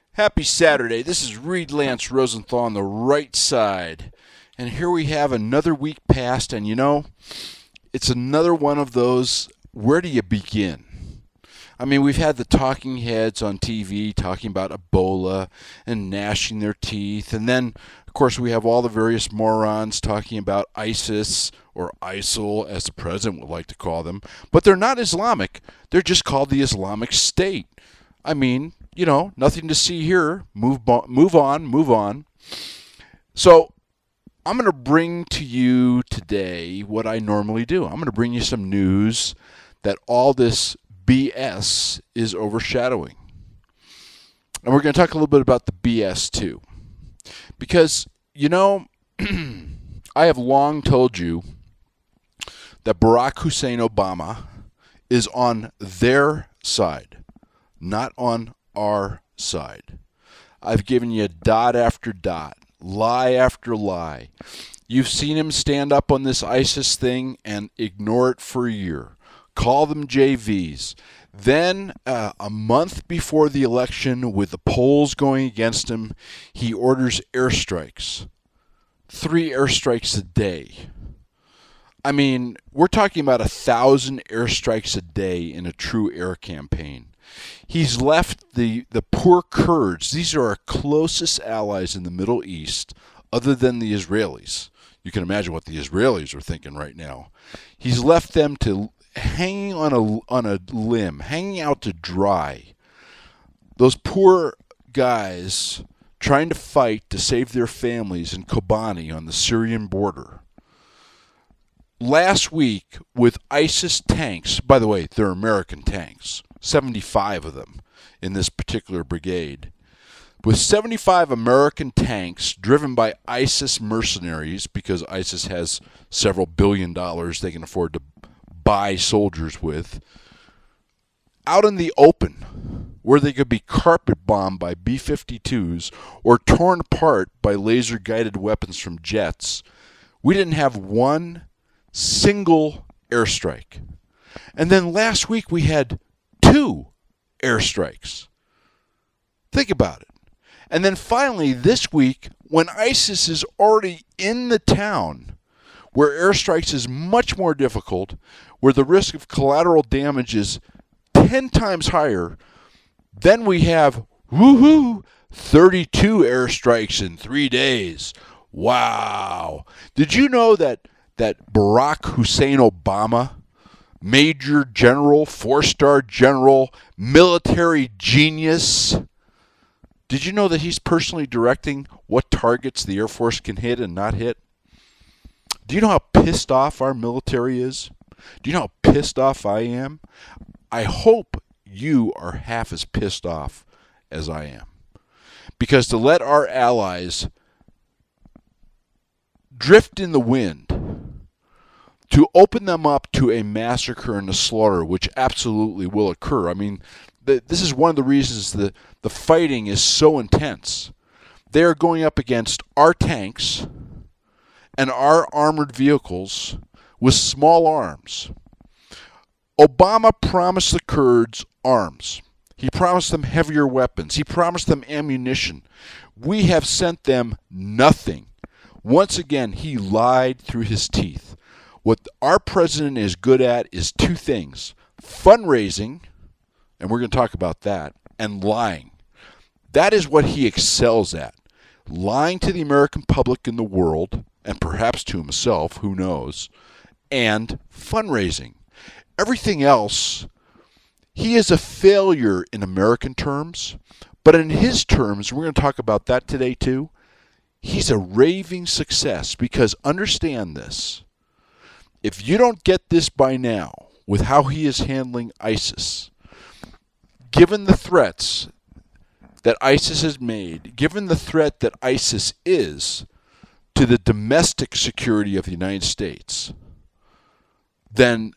Happy Saturday. This is Reed Lance Rosenthal on the right side. And here we have another week passed, and it's another one of those, where do you begin? I mean, we've had the talking heads on TV talking about Ebola and gnashing their teeth. And then, of course, we have all the various morons talking about ISIS or ISIL, as the president would like to call them. But they're not Islamic. They're just called the Islamic State. I mean, nothing to see here. Move on. So I'm going to bring to you today what I normally do. I'm going to bring you some news that all this BS is overshadowing. And we're going to talk a little bit about the BS too. Because, I have long told you that Barack Hussein Obama is on their side, not on our side. I've given you dot after dot, lie after lie. You've seen him stand up on this ISIS thing and ignore it for a year. Call them JVs. Then, a month before the election, with the polls going against him, he orders airstrikes. 3 airstrikes a day. I mean, we're talking about 1,000 airstrikes a day in a true air campaign. He's left the poor Kurds. These are our closest allies in the Middle East, other than the Israelis. You can imagine what the Israelis are thinking right now. He's left them to hanging on a limb, hanging out to dry. Those poor guys trying to fight to save their families in Kobani on the Syrian border. Last week, with ISIS tanks, by the way, they're American tanks, 75 of them in this particular brigade. With 75 American tanks driven by ISIS mercenaries, because ISIS has several $billion they can afford to buy soldiers with, out in the open, where they could be carpet bombed by B-52s or torn apart by laser-guided weapons from jets, we didn't have one single airstrike. And then last week we had 2 airstrikes. Think about it. And then finally this week, when ISIS is already in the town, where airstrikes is much more difficult, where the risk of collateral damage is 10 times higher, then we have, 32 airstrikes in 3 days. Wow. Did you know that Barack Hussein Obama, Major General, 4-star general, military genius, did you know that he's personally directing what targets the Air Force can hit and not hit? Do you know how pissed off our military is? Do you know how pissed off I am? I hope you are half as pissed off as I am. Because to let our allies drift in the wind, to open them up to a massacre and a slaughter, which absolutely will occur. I mean, this is one of the reasons the fighting is so intense. They are going up against our tanks and our armored vehicles with small arms. Obama promised the Kurds arms. He promised them heavier weapons. He promised them ammunition. We have sent them nothing. Once again, he lied through his teeth. What our president is good at is 2 things: fundraising, and we're going to talk about that, and lying. That is what he excels at. Lying to the American public and the world, and perhaps to himself, who knows, and fundraising. Everything else, he is a failure in American terms, but in his terms, we're going to talk about that today too, he's a raving success, because understand this. If you don't get this by now, with how he is handling ISIS, given the threats that ISIS has made, given the threat that ISIS is to the domestic security of the United States, then,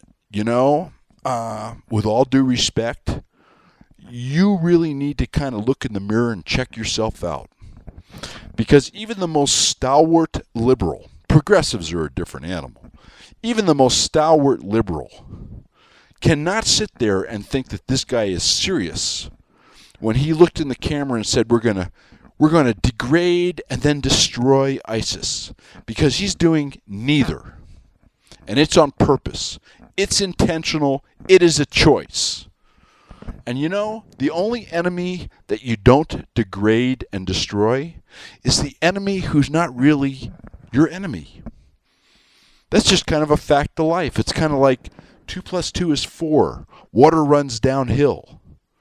with all due respect, you really need to kind of look in the mirror and check yourself out. Because even the most stalwart liberal, progressives are a different animal, even the most stalwart liberal cannot sit there and think that this guy is serious when he looked in the camera and said, we're going to degrade and then destroy ISIS, because he's doing neither. And it's on purpose. It's intentional. It is a choice. And you know, the only enemy that you don't degrade and destroy is the enemy who's not really your enemy. That's just kind of a fact of life. It's kind of like 2 + 2 is 4. Water runs downhill.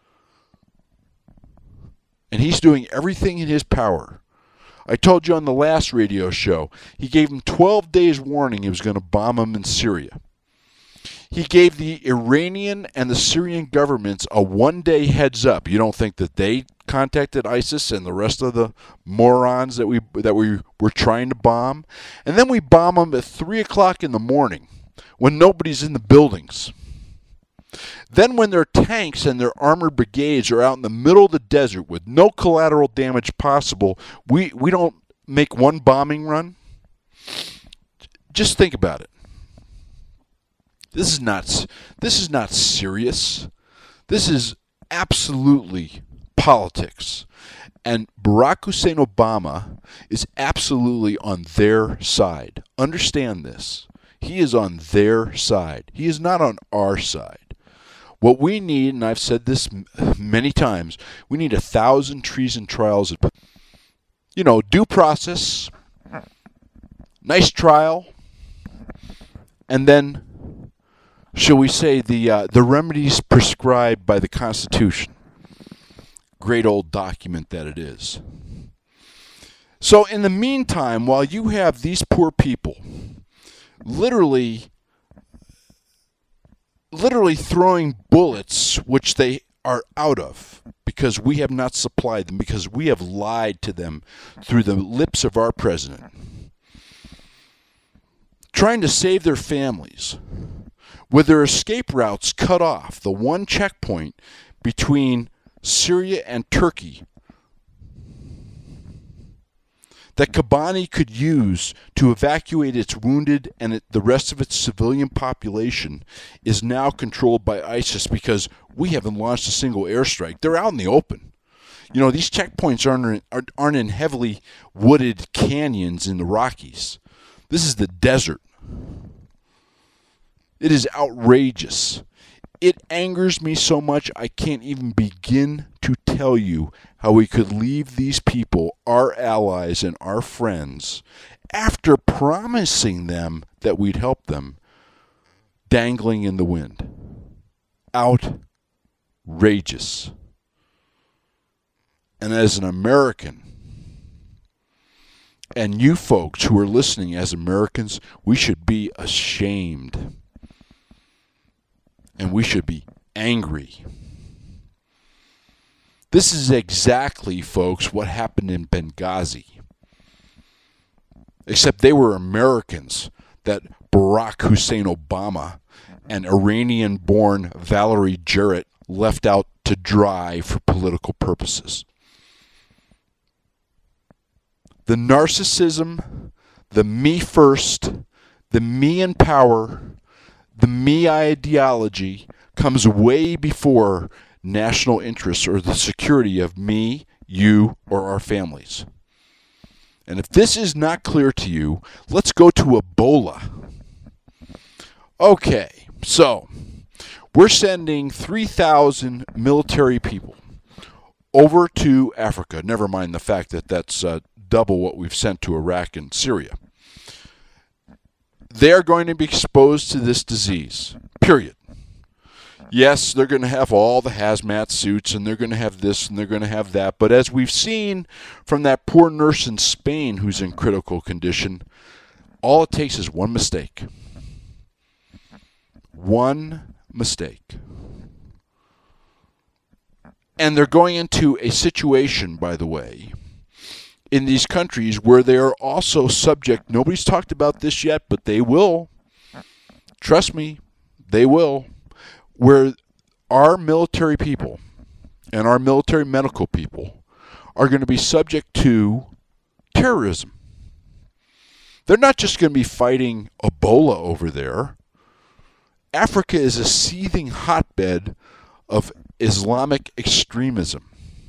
And he's doing everything in his power. I told you on the last radio show, he gave him 12 days warning he was going to bomb him in Syria. He gave the Iranian and the Syrian governments a 1-day heads up. You don't think that they contacted ISIS and the rest of the morons that we were trying to bomb? And then we bomb them at 3 o'clock in the morning when nobody's in the buildings. Then when their tanks and their armored brigades are out in the middle of the desert with no collateral damage possible, we don't make one bombing run? Just think about it. This is not serious. This is absolutely politics. And Barack Hussein Obama is absolutely on their side. Understand this. He is on their side. He is not on our side. What we need, and I've said this many times, we need 1,000 treason trials. You know, due process, nice trial, and then, shall we say, the remedies prescribed by the Constitution. Great old document that it is. So in the meantime, while you have these poor people literally throwing bullets, which they are out of because we have not supplied them, because we have lied to them through the lips of our president, trying to save their families, with their escape routes cut off, the one checkpoint between Syria and Turkey that Kobani could use to evacuate its wounded and the rest of its civilian population is now controlled by ISIS because we haven't launched a single airstrike. They're out in the open. You know, these checkpoints aren't in heavily wooded canyons in the Rockies. This is the desert. It is outrageous. It angers me so much I can't even begin to tell you how we could leave these people, our allies and our friends, after promising them that we'd help them, dangling in the wind. Outrageous. And as an American, and you folks who are listening as Americans, we should be ashamed. And we should be angry. This is exactly, folks, what happened in Benghazi. Except they were Americans that Barack Hussein Obama and Iranian-born Valerie Jarrett left out to dry for political purposes. The narcissism, the me first, the me in power, the me ideology comes way before national interests or the security of me, you, or our families. And if this is not clear to you, let's go to Ebola. Okay, so we're sending 3,000 military people over to Africa. Never mind the fact that that's double what we've sent to Iraq and Syria. They are going to be exposed to this disease, period. Yes, they're going to have all the hazmat suits, and they're going to have this, and they're going to have that. But as we've seen from that poor nurse in Spain who's in critical condition, all it takes is one mistake. One mistake. And they're going into a situation, by the way, in these countries where they are also subject, nobody's talked about this yet, but they will. Trust me, they will. Where our military people and our military medical people are going to be subject to terrorism. They're not just going to be fighting Ebola over there. Africa is a seething hotbed of Islamic extremism.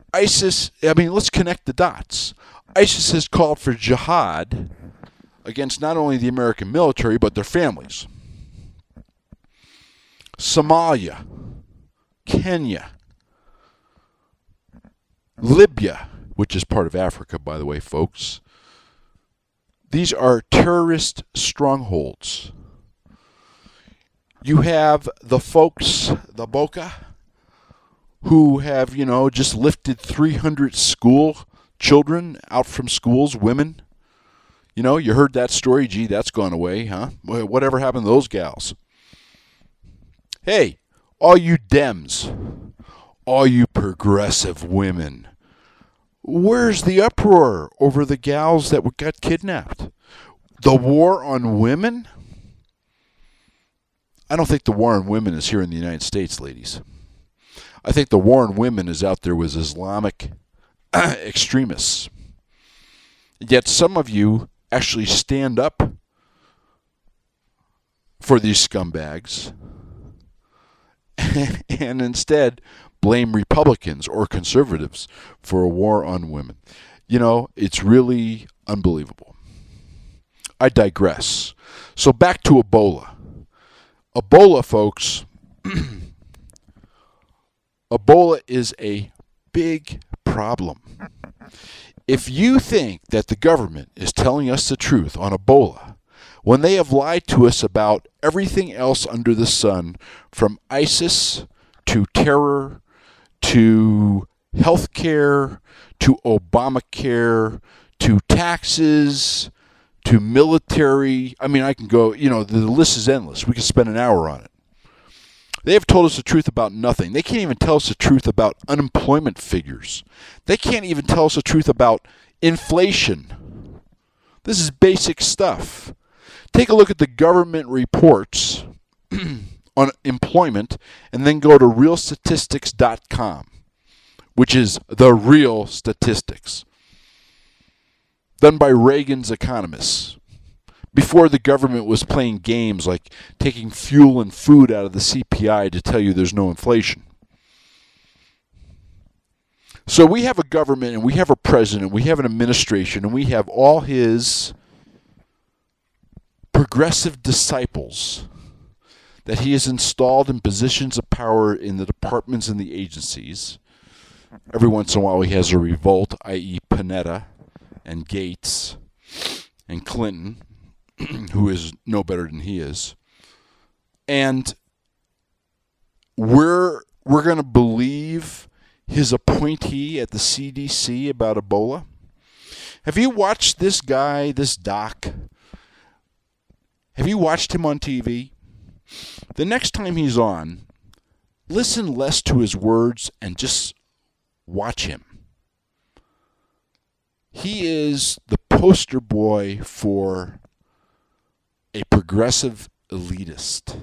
ISIS, I mean, let's connect the dots. ISIS has called for jihad against not only the American military, but their families. Somalia, Kenya, Libya, which is part of Africa, by the way, folks. These are terrorist strongholds. You have the folks, the Boko, who have, just lifted 300 school children out from schools, women. You heard that story. Gee, that's gone away, huh? Whatever happened to those gals? Hey, all you Dems, all you progressive women, where's the uproar over the gals that got kidnapped? The war on women? I don't think the war on women is here in the United States, ladies. I think the war on women is out there with Islamic extremists. Yet some of you actually stand up for these scumbags and instead blame Republicans or conservatives for a war on women. It's really unbelievable. I digress. So back to Ebola. Ebola, folks, Ebola is a big problem. If you think that the government is telling us the truth on Ebola, when they have lied to us about everything else under the sun, from ISIS to terror to health care to Obamacare to taxes to military, I mean, I can go, the list is endless. We could spend an hour on it. They have told us the truth about nothing. They can't even tell us the truth about unemployment figures. They can't even tell us the truth about inflation. This is basic stuff. Take a look at the government reports on employment and then go to realstatistics.com, which is the real statistics, done by Reagan's economists, before the government was playing games like taking fuel and food out of the CPI to tell you there's no inflation. So we have a government and we have a president, we have an administration, and we have all his progressive disciples that he has installed in positions of power in the departments and the agencies. Every once in a while he has a revolt, i.e. Panetta and Gates and Clinton, who is no better than he is. And we're going to believe his appointee at the CDC about Ebola? Have you watched this guy, this doc? Have you watched him on TV? The next time he's on, listen less to his words and just watch him. He is the poster boy for a progressive elitist.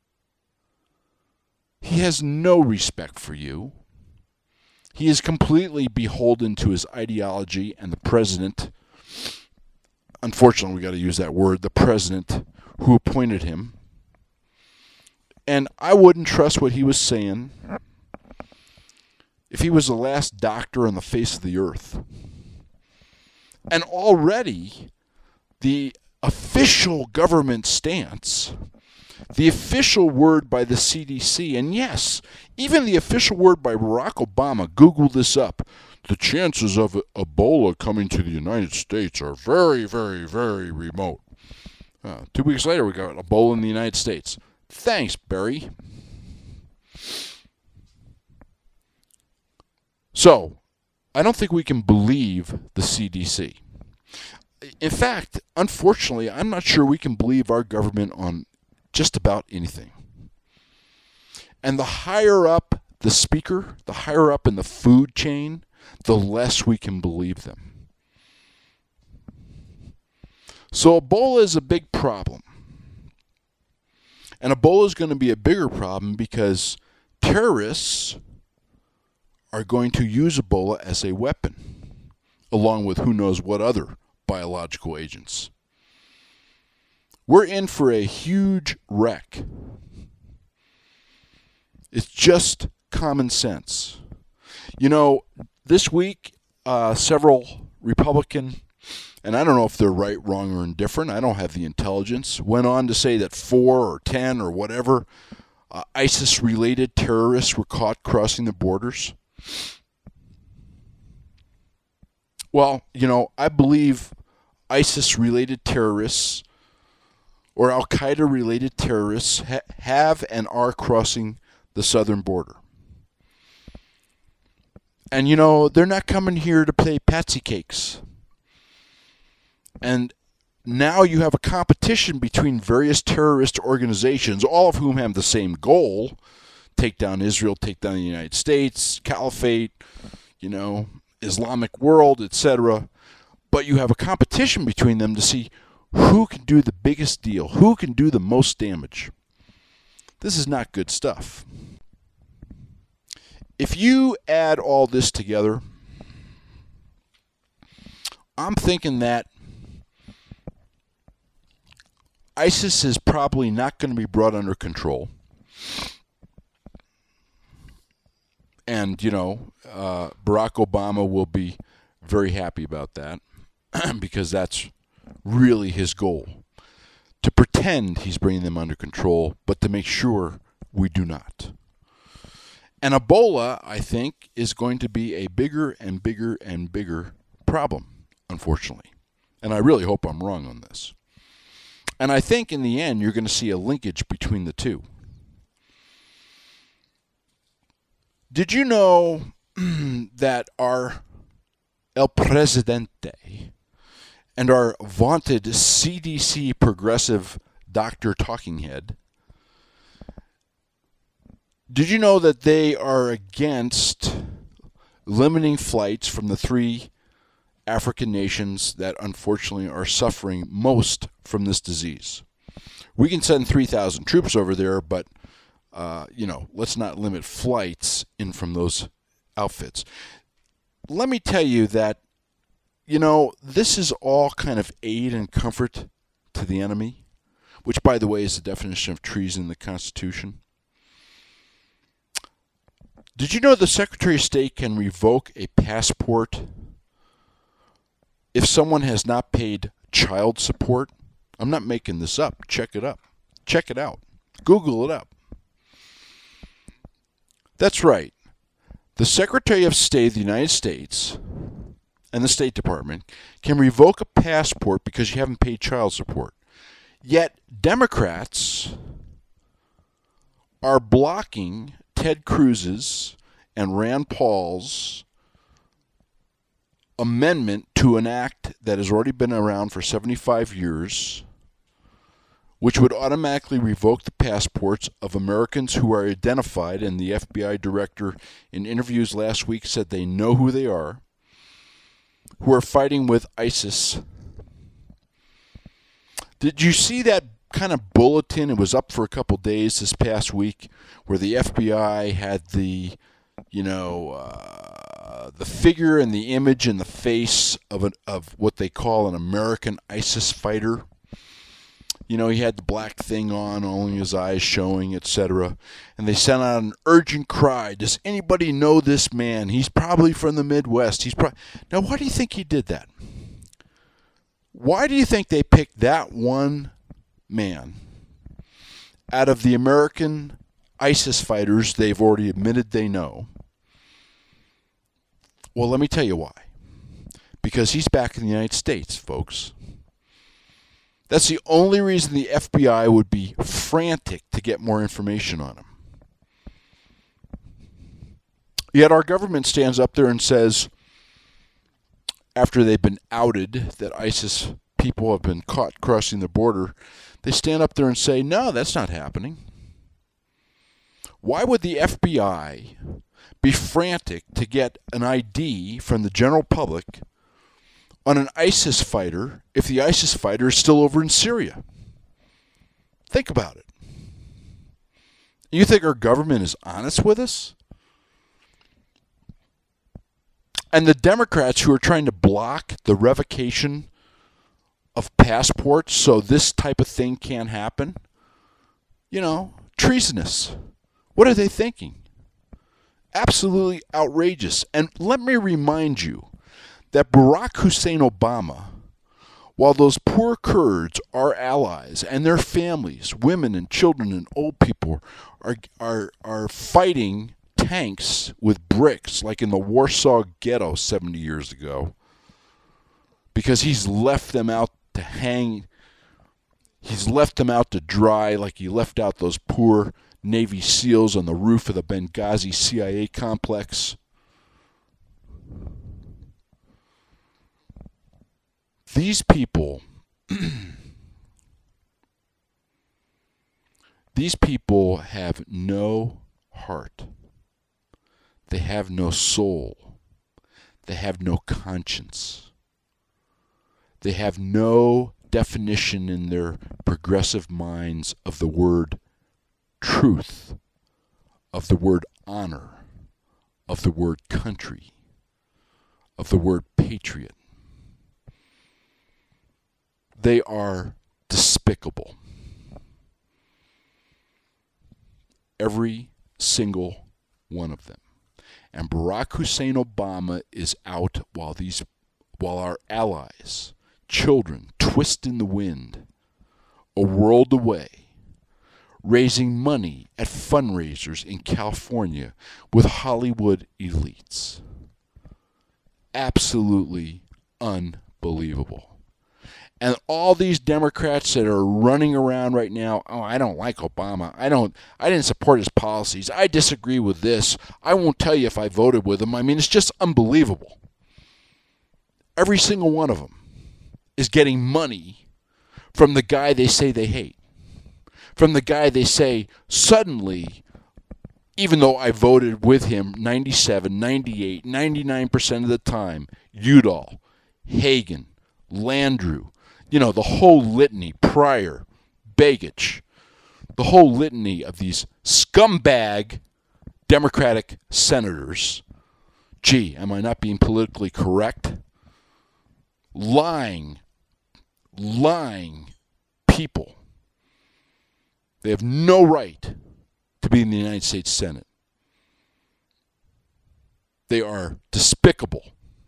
He has no respect for you. He is completely beholden to his ideology and the president. Unfortunately, we got to use that word, the president who appointed him. And I wouldn't trust what he was saying if he was the last doctor on the face of the earth. And already, the official government stance, the official word by the CDC, and yes, even the official word by Barack Obama, Google this up, the chances of Ebola coming to the United States are very, very, very remote. 2 weeks later, we got Ebola in the United States. Thanks, Barry. So, I don't think we can believe the CDC. In fact, unfortunately, I'm not sure we can believe our government on just about anything. And the higher up the speaker, the higher up in the food chain, the less we can believe them. So Ebola is a big problem. And Ebola is going to be a bigger problem because terrorists are going to use Ebola as a weapon, along with who knows what other biological agents. We're in for a huge wreck. It's just common sense. You know, This week, several Republican, and I don't know if they're right, wrong, or indifferent, I don't have the intelligence, went on to say that 4 or 10 or whatever ISIS-related terrorists were caught crossing the borders. Well, I believe ISIS-related terrorists or Al-Qaeda-related terrorists have and are crossing the southern border. And, they're not coming here to play patsy cakes. And now you have a competition between various terrorist organizations, all of whom have the same goal: take down Israel, take down the United States, caliphate, Islamic world, etc. But you have a competition between them to see who can do the biggest deal, who can do the most damage. This is not good stuff. If you add all this together, I'm thinking that ISIS is probably not going to be brought under control. And, Barack Obama will be very happy about that because that's really his goal. To pretend he's bringing them under control, but to make sure we do not. And Ebola, I think, is going to be a bigger and bigger and bigger problem, unfortunately. And I really hope I'm wrong on this. And I think in the end, you're going to see a linkage between the two. Did you know that our El Presidente and our vaunted CDC progressive Dr. Talking Head, did you know that they are against limiting flights from the 3 African nations that unfortunately are suffering most from this disease? We can send 3,000 troops over there, but, let's not limit flights in from those outfits. Let me tell you that, this is all kind of aid and comfort to the enemy, which, by the way, is the definition of treason in the Constitution. Did you know the Secretary of State can revoke a passport if someone has not paid child support? I'm not making this up. Check it up. Check it out. Google it up. That's right. The Secretary of State of the United States and the State Department can revoke a passport because you haven't paid child support. Yet Democrats are blocking Ted Cruz's and Rand Paul's amendment to an act that has already been around for 75 years, which would automatically revoke the passports of Americans who are identified, and the FBI director in interviews last week said they know who they are, who are fighting with ISIS. Did you see that kind of bulletin? It was up for a couple days this past week, where the FBI had the figure and the image and the face of what they call an American ISIS fighter. He had the black thing on, only his eyes showing, etc. And they sent out an urgent cry. Does anybody know this man? He's probably from the Midwest. Now, why do you think he did that? Why do you think they picked that one man out of the American ISIS fighters they've already admitted they know? Well, let me tell you why. Because he's back in the United States, folks. That's the only reason the FBI would be frantic to get more information on him. Yet our government stands up there and says, after they've been outed that ISIS people have been caught crossing the border, they stand up there and say, no, that's not happening. Why would the FBI be frantic to get an ID from the general public on an ISIS fighter if the ISIS fighter is still over in Syria? Think about it. You think our government is honest with us? And the Democrats who are trying to block the revocation of passports so this type of thing can't happen, treasonous. What are they thinking? Absolutely outrageous. And let me remind you that Barack Hussein Obama, while those poor Kurds, our allies, and their families, women and children and old people, are fighting tanks with bricks like in the Warsaw Ghetto 70 years ago, because he's left them out to hang. He's left them out to dry like he left out those poor Navy SEALs on the roof of the Benghazi CIA complex. These people, these people have no heart. They have no soul. They have no conscience. They have no definition in their progressive minds of the word truth, of the word honor, of the word country, of the word patriot. They are despicable. Every single one of them. And Barack Hussein Obama is out while our allies, children, twist in the wind, a world away, raising money at fundraisers in California with Hollywood elites. Absolutely unbelievable. And all these Democrats that are running around right now, oh, I don't like Obama. I didn't support his policies. I disagree with this. I won't tell you if I voted with him. I mean, it's just unbelievable. Every single one of them is getting money from the guy they say they hate. From the guy they say suddenly, even though I voted with him 97, 98, 99% of the time, Udall, Hagan, Landrieu, the whole litany, Pryor, Begich, the whole litany of these scumbag Democratic senators. Gee, am I not being politically correct? Lying people. They have no right to be in the United States Senate. They are despicable.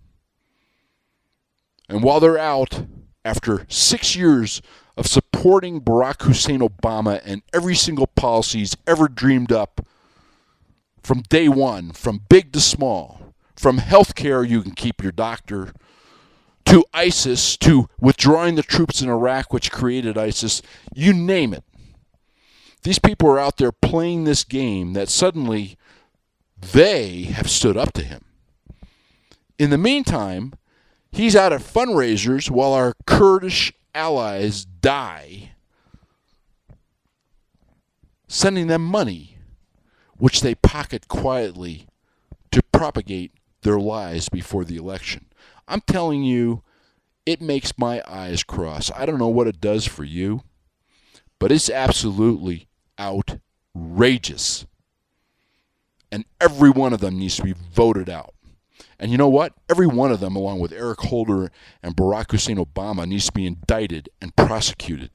And while they're out, after 6 years of supporting Barack Hussein Obama and every single policy he's ever dreamed up from day one, from big to small, from health care, you can keep your doctor, to ISIS, to withdrawing the troops in Iraq, which created ISIS, you name it. These people are out there playing this game that suddenly they have stood up to him. In the meantime, he's out at fundraisers while our Kurdish allies die, sending them money, which they pocket quietly to propagate their lies before the election. I'm telling you, it makes my eyes cross. I don't know what it does for you, but it's absolutely outrageous. And every one of them needs to be voted out. And you know what? Every one of them, along with Eric Holder and Barack Hussein Obama, needs to be indicted and prosecuted.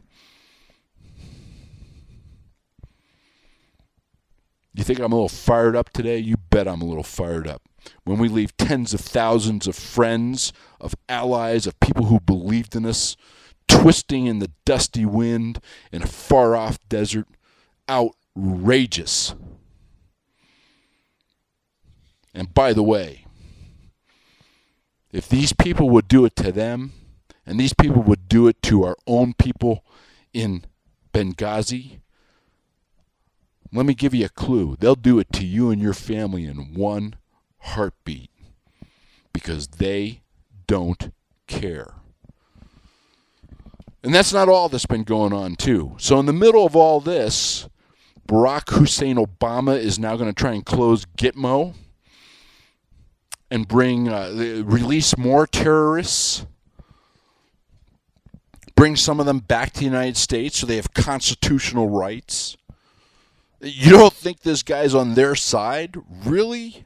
You think I'm a little fired up today? You bet I'm a little fired up. When we leave tens of thousands of friends, of allies, of people who believed in us, twisting in the dusty wind in a far-off desert, outrageous. And by the way, if these people would do it to them, and these people would do it to our own people in Benghazi, let me give you a clue. They'll do it to you and your family in one heartbeat, because they don't care. And that's not all that's been going on, too. So in the middle of all this, Barack Hussein Obama is now going to try and close Gitmo and release more terrorists, bring some of them back to the United States so they have constitutional rights. You don't think this guy's on their side? Really?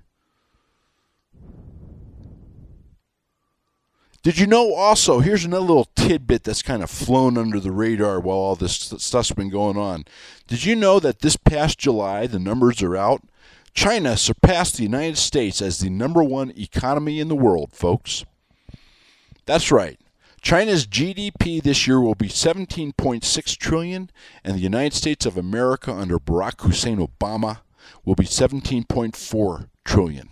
Did you know also, here's another little tidbit that's kind of flown under the radar while all this stuff's been going on. Did you know that this past July, the numbers are out, China surpassed the United States as the #1 economy in the world, folks. That's right. China's GDP this year will be $17.6 trillion, and the United States of America under Barack Hussein Obama will be $17.4 trillion.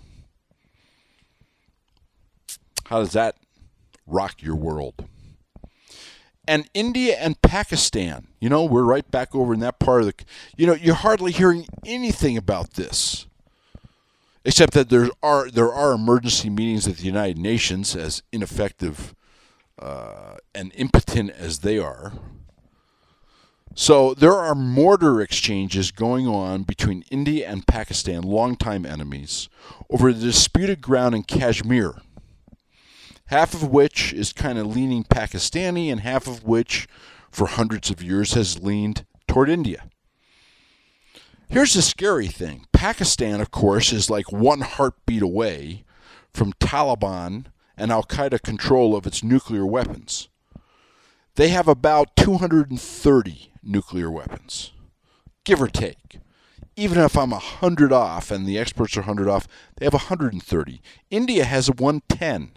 How does that rock your world? And India and Pakistan, we're right back over in that part of the, you're hardly hearing anything about this. Except that there are emergency meetings at the United Nations, as ineffective and impotent as they are. So there are mortar exchanges going on between India and Pakistan, longtime enemies, over the disputed ground in Kashmir, half of which is kind of leaning Pakistani and half of which, for hundreds of years, has leaned toward India. Here's the scary thing. Pakistan, of course, is like one heartbeat away from Taliban and al-Qaeda control of its nuclear weapons. They have about 230 nuclear weapons, give or take. Even if I'm 100 off, and the experts are 100 off, they have 130. India has 110.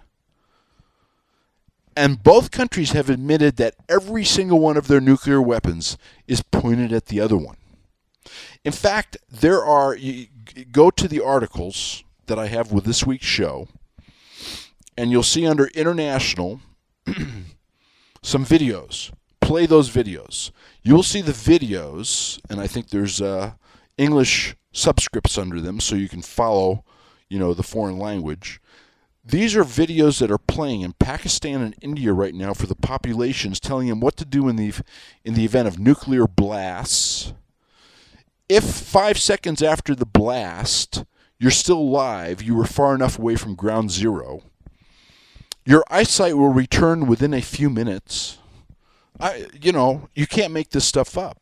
And both countries have admitted that every single one of their nuclear weapons is pointed at the other one. In fact, you go to the articles that I have with this week's show, and you'll see under International some videos. Play those videos. You'll see the videos, and I think there's English subscripts under them so you can follow, the foreign language. These are videos that are playing in Pakistan and India right now for the populations, telling them what to do in the event of nuclear blasts. If 5 seconds after the blast you're still alive, you were far enough away from ground zero, your eyesight will return within a few minutes. You can't make this stuff up.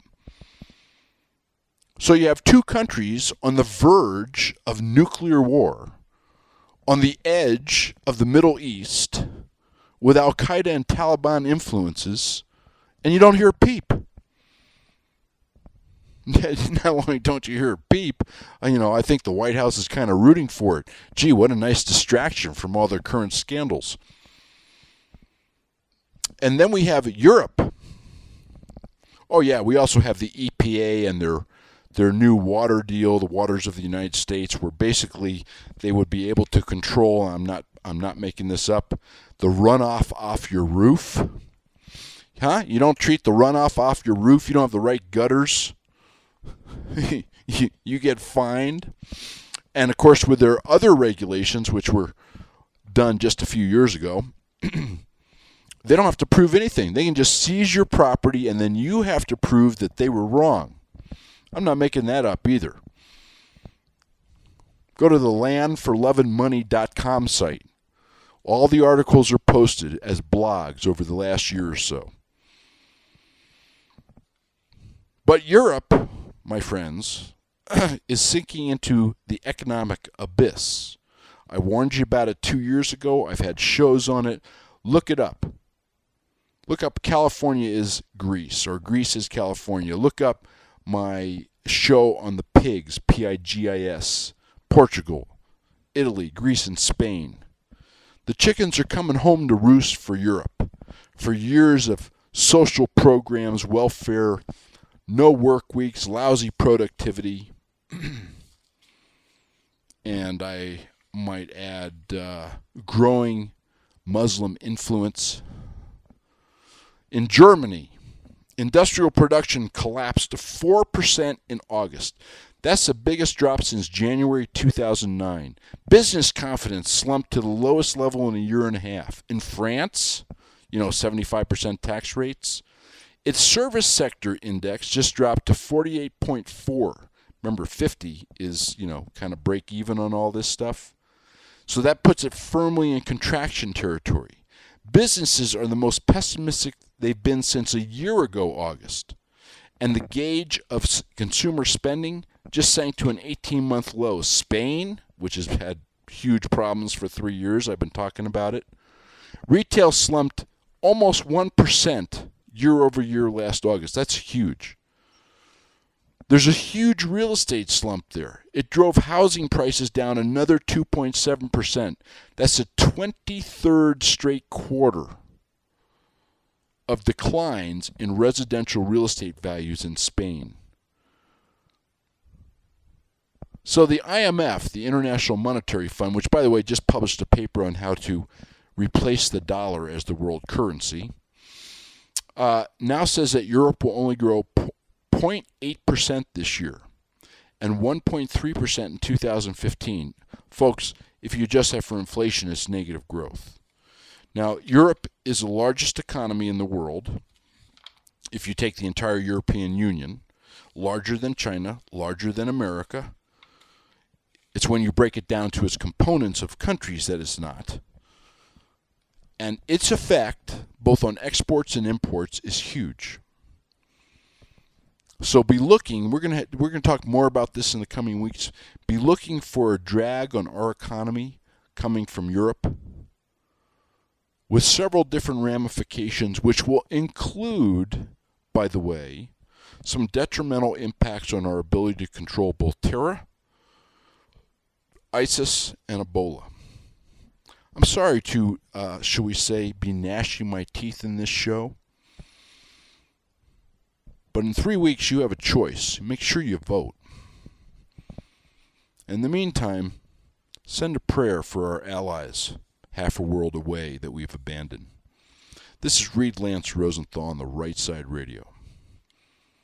So you have two countries on the verge of nuclear war, on the edge of the Middle East, with al-Qaeda and Taliban influences, and you don't hear a peep. Not only don't you hear a peep, I think the White House is kind of rooting for it. Gee, what a nice distraction from all their current scandals. And then we have Europe. Oh yeah, we also have the EPA and their new water deal, the waters of the United States, where basically they would be able to control, I'm not making this up, the runoff off your roof. You don't treat the runoff off your roof, you don't have the right gutters. you get fined. And of course, with their other regulations, which were done just a few years ago, they don't have to prove anything. They can just seize your property, and then you have to prove that they were wrong. I'm not making that up either. Go to the landforloveandmoney.com site. All the articles are posted as blogs over the last year or so. But Europe, my friends, is sinking into the economic abyss. I warned you about it 2 years ago. I've had shows on it. Look it up. Look up California is Greece, or Greece is California. Look up my show on the pigs, PIGIS, Portugal, Italy, Greece, and Spain. The chickens are coming home to roost for Europe. For years of social programs, welfare, no work weeks, lousy productivity, and I might add growing Muslim influence. In Germany, industrial production collapsed to 4% in August. That's the biggest drop since January 2009. Business confidence slumped to the lowest level in a year and a half. In France, 75% tax rates, its service sector index just dropped to 48.4. Remember, 50 is, kind of break even on all this stuff. So that puts it firmly in contraction territory. Businesses are the most pessimistic they've been since a year ago, August. And the gauge of consumer spending just sank to an 18-month low. Spain, which has had huge problems for 3 years, I've been talking about it. Retail slumped almost 1% year over year last August. That's huge. There's a huge real estate slump there. It drove housing prices down another 2.7%. That's the 23rd straight quarter of declines in residential real estate values in Spain. So the IMF, the International Monetary Fund, which, by the way, just published a paper on how to replace the dollar as the world currency, now says that Europe will only grow 0.8% this year and 1.3% in 2015. Folks, if you adjust that for inflation, it's negative growth. Now, Europe is the largest economy in the world, if you take the entire European Union, larger than China, larger than America. It's when you break it down to its components of countries that it's not. And its effect, both on exports and imports, is huge. So be looking, we're going to talk more about this in the coming weeks, be looking for a drag on our economy coming from Europe with several different ramifications, which will include, by the way, some detrimental impacts on our ability to control both terror, ISIS, and Ebola. I'm sorry to, shall we say, be gnashing my teeth in this show. But in 3 weeks, you have a choice. Make sure you vote. In the meantime, send a prayer for our allies, half a world away, that we've abandoned. This is Reed Lance Rosenthal on the Right Side Radio.